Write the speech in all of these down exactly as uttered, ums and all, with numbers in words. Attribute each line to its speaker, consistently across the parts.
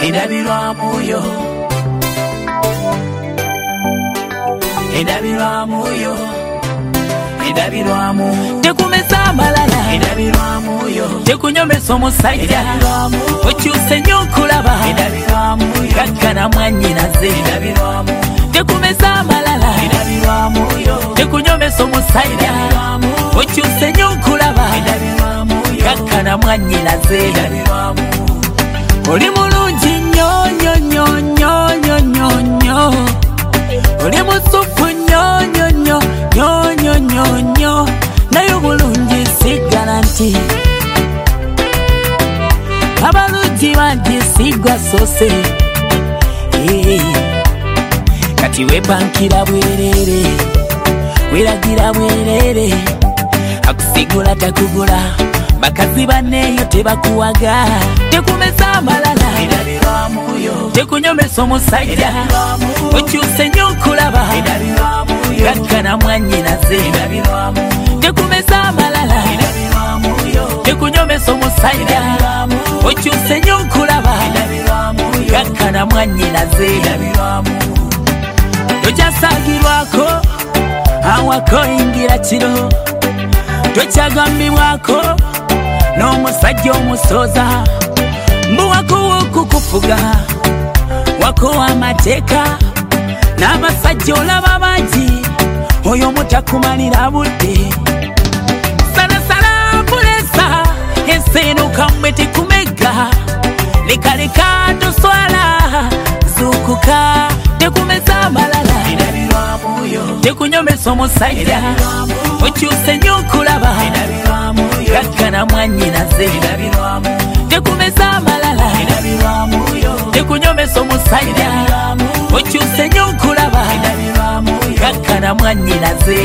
Speaker 1: endabirwamu yo endabirwamu yo endabirwamu tekumeza amalala endabirwamu yo tekunyomesa omusajja okyuse nnyo okulaba endabirwamu yo kakkana mwannyinaze endabirwamu tekumeza amalala endabirwamu yo tekunyomesa omusajja okyuse nnyo okulaba endabirwamu yo kakkana mwannyinaze endabirwamu oli mulungi nnyo nnyo nnyo nnyo nnyo nnyo nnyo oli musufu nnyo nnyo nnyo nnyo nnyo nnyo nnyo naye obulungi si garanti abalungi bangi sigwa sose kati wepankira bwerere weragira bwerere akusigula takugula bakazi banneeyo tebakuwaga tekumeza amalala tekunyomesa omusajja okyuse nnyo okulaba kakkana mwannyinaze tekumeza amalala tekunyomesa omusajja okyuse nnyo okulaba kakkana mwannyinaze tokyasagirwako awako yingira kiro tokyagambibwako n'omusajja omusoza mbu wakowa okukufuga wakowa amateeka n'abasajja olaba bangi oyo mutakumalira budde salasala bulesa enseenuka mmwe tekumega lekaleka toswala zuukuka tekumeza amalala tekunyomesa omusajja okyuse nnyo okulaba kakkana mwannyinaze tekumeza amalala tekunyomesa omusajja okyuse nnyo okulaba kakkana mwannyinaze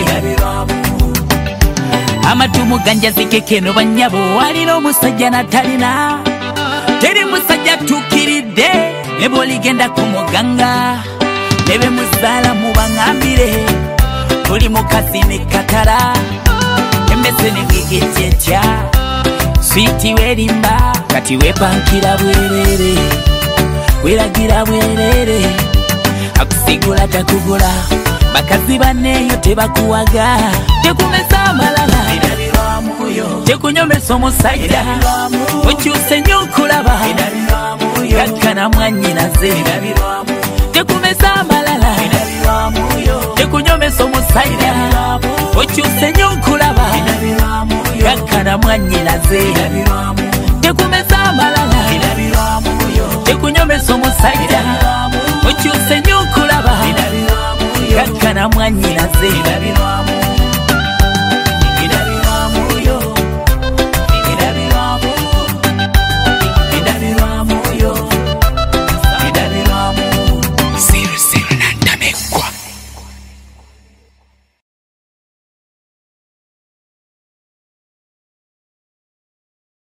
Speaker 1: amatumu ganjazikekeno bannyabo walina omusajja natalina teri musajja tuukiridde ne bw'oligenda ku muganga ne be muzaala mubaŋambire buli mukazi ne katala emmese ne bwegejjetya switi werimba kati wepankira bwerere weragira bwerere akusigula takugula bakazi banneeyo tebakuwaga tekumeza amalala tekunyomesa omusajja okyuse nnyo okulaba kakkana mwannyinaze tekumeza amalala tekunyomesa omusajja okyuse nnyo okulaba kakkana mwannyinaze tekumeza amalala tekunyomesa omusajja okyuse nnyo okulaba kakkana mwannyinaze